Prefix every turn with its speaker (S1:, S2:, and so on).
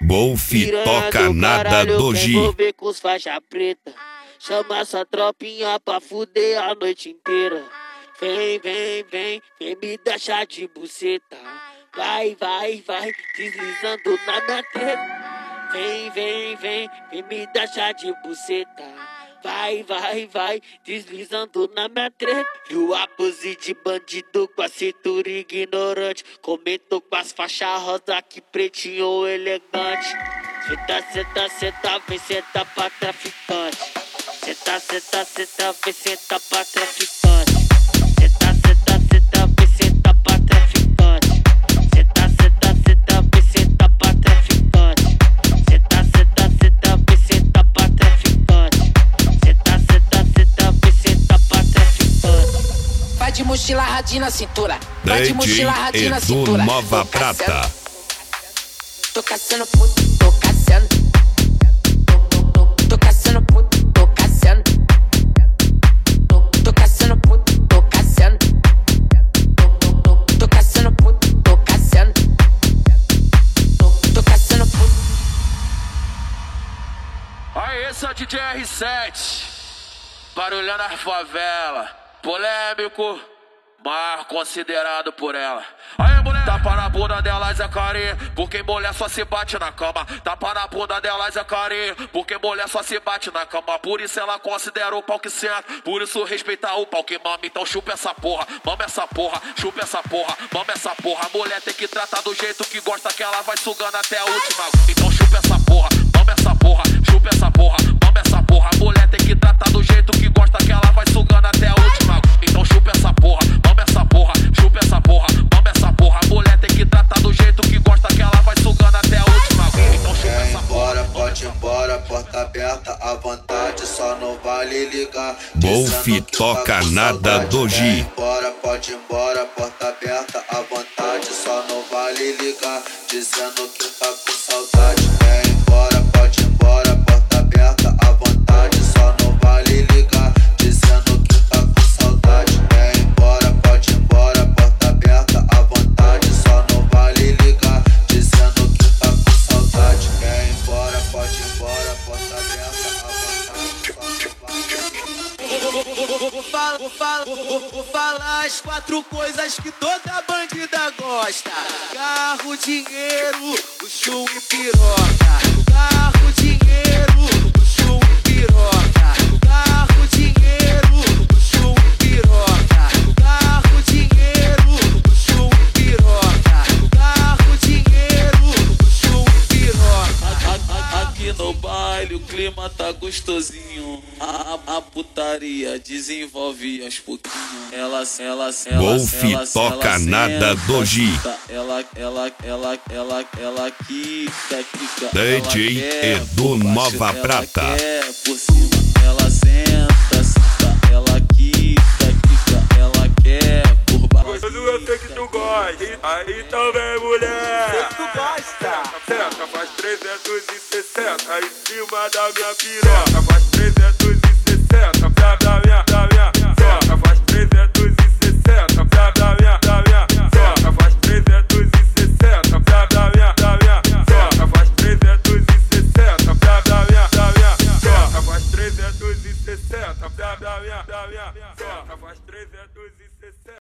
S1: Wolf toca nada Doji.
S2: Envolver com os faixa preta. Chama sua tropinha pra fuder a noite inteira. Vem, vem, vem, vem me dar chá de buceta. Vai, vai, vai, deslizando na minha treta. Vem, vem, vem, vem me dar chá de buceta. Vai, vai, vai, deslizando na minha treta. E o abuse de bandido com a cintura ignorante. Comentou com as faixas rosa que pretinho elegante. Senta, senta, senta, vem senta pra traficante. Senta, senta, senta, vem senta pra traficante. Senta, senta, senta, vem senta pra traficante. Senta, senta, senta, vem senta pra traficante. Senta, senta, senta, vem senta pra traficante. Senta, senta, senta, vem senta pra traficante.
S3: Vai de mochila radinha na cintura. Vai de mochila radinha na
S1: Edu
S3: cintura.
S1: Nova Prata.
S3: Tô caçando puto, tô caçando. Tô caçando puto, tô caçando. Tô caçando puto, tô caçando. Tô caçando puto, tô caçando. Tô caçando puto.
S4: Aí, esse é o DJ R7, barulhando a favela, polêmico, mas considerado por ela. Aí, mulher, tapa na bunda dela, Zé Carinho, porque mulher só se bate na cama. Tapa na bunda dela, Zé Carinho, porque mulher só se bate na cama. Por isso ela considera o pau que senta, por isso respeita o pau que mama. Então chupa essa porra, mama essa porra, chupa essa porra, mama essa porra. A mulher tem que tratar do jeito que gosta, que ela vai sugando até a última. Então chupa essa porra, mama essa porra, chupa essa porra, mama essa porra. A mulher tem que tratar do jeito que gosta, que ela vai sugando até a última. Então chupa essa porra, mama essa porra, chupa essa porra, mama essa porra. A mulher tem que tratar do jeito que gosta, que ela vai sugando até a última. Então chupa essa porra.
S5: Pode ir embora, porta aberta à vontade, só não vale ligar.
S1: Wolf toca nada Doji.
S5: Pode ir embora, porta aberta à vontade, só não vale ligar. Dizendo que tá com saudade. Vem embora, pode ir embora, porta aberta à vontade, só não vale ligar. Dizendo que tá com saudade. Vem embora, pode ir embora, porta aberta à vontade, só não vale ligar. Dizendo que tá com saudade. Vem embora, pode ir embora, porta aberta à vontade, só não vale.
S2: Vou falar as 4 coisas que toda bandida gosta: carro, dinheiro, luxo e piroca. Carro, dinheiro, luxo e piroca. Carro, dinheiro, luxo e piroca. Carro, dinheiro, luxo e piroca. Carro, dinheiro, luxo e piroca. Aqui no baile o clima tá gostosinho. A putaria desenvolve aos pouquinhos.
S1: Wolf toca nada Doji.
S2: Ela quica.
S1: DJ Edu Nova Prata.
S2: Por cima, ela senta, ela quica, ela quer por baixo.
S6: Eu sei que tu gosta, aí então vem mulher.
S2: Sei que tu gosta.
S6: Senta, faz 360 em cima da minha piroca. Faz 360 pra dar